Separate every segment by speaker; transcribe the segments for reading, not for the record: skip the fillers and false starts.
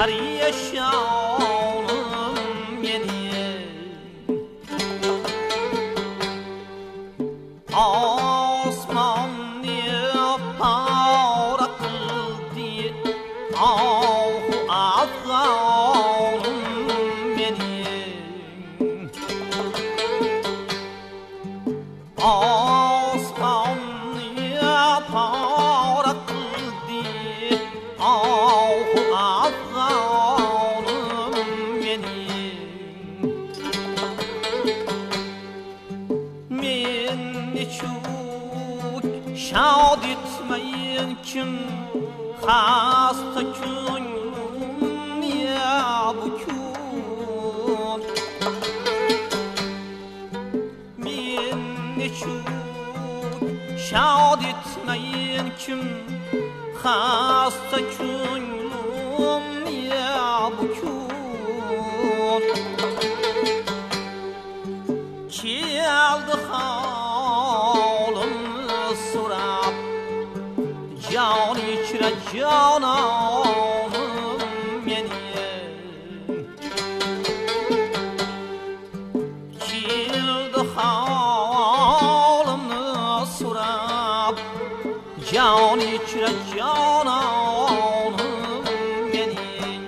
Speaker 1: پریشانم منی آسمانی پاره قلدی آه افغانم منی آسمانی پاره قلدی آه افغانم منی من نچوک شاد etmeyin kim hasta könlüm niye bu kün men nechuk şad etmeyin kim hasta könlüm niye bu kün keldi halımı so'rab jon ichra jononim meni keldi holimni so'rab jon ichra jononim meni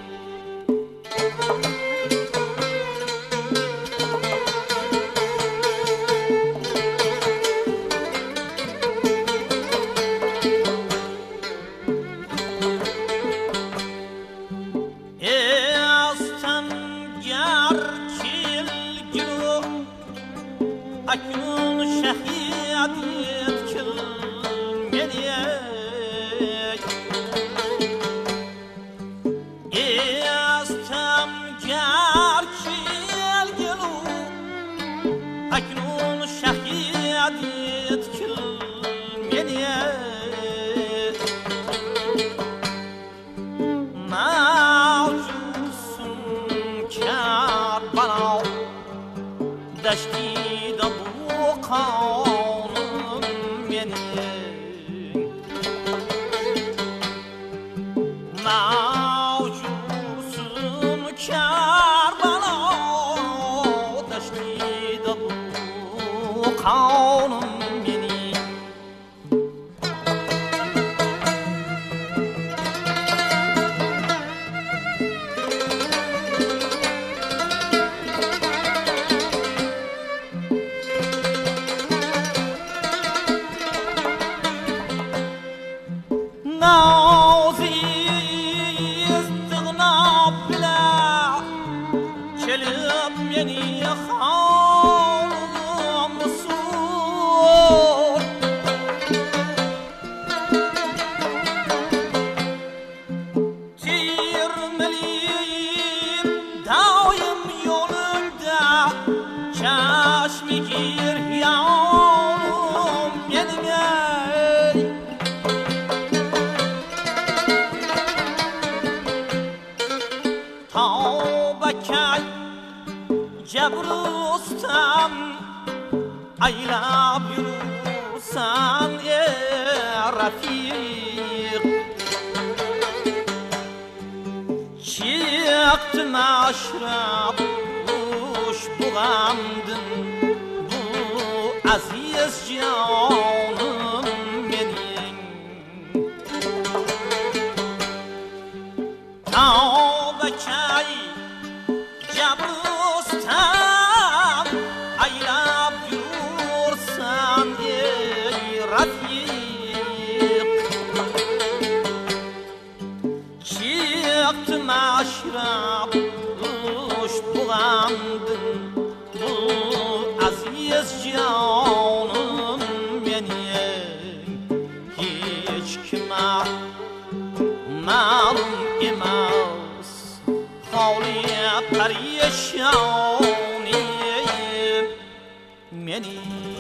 Speaker 1: اکنون شهیدیت کل منیک ایستم گرچیل گلو اکنون شهیدیت کل منیک موجودسون کربلا دشتی قانم منی موجودسون کربلا دشتی دبو قانم منی نازی استغنا بلا کلم منی خانم مسور تیرملیم دایم yolunda چشمی گیر یانم منی جبروستم ایلا بیروسم یه رفیق چیقت مشرب روش بغمدن بو عزیز جانم منین تا بکی جبروستم ایلا بیروسم یه رفیق چیقت مشرب روش بغمدن بو عزیز جانم منی هیچ کمه معلوم ایماس خالی پریشانی منی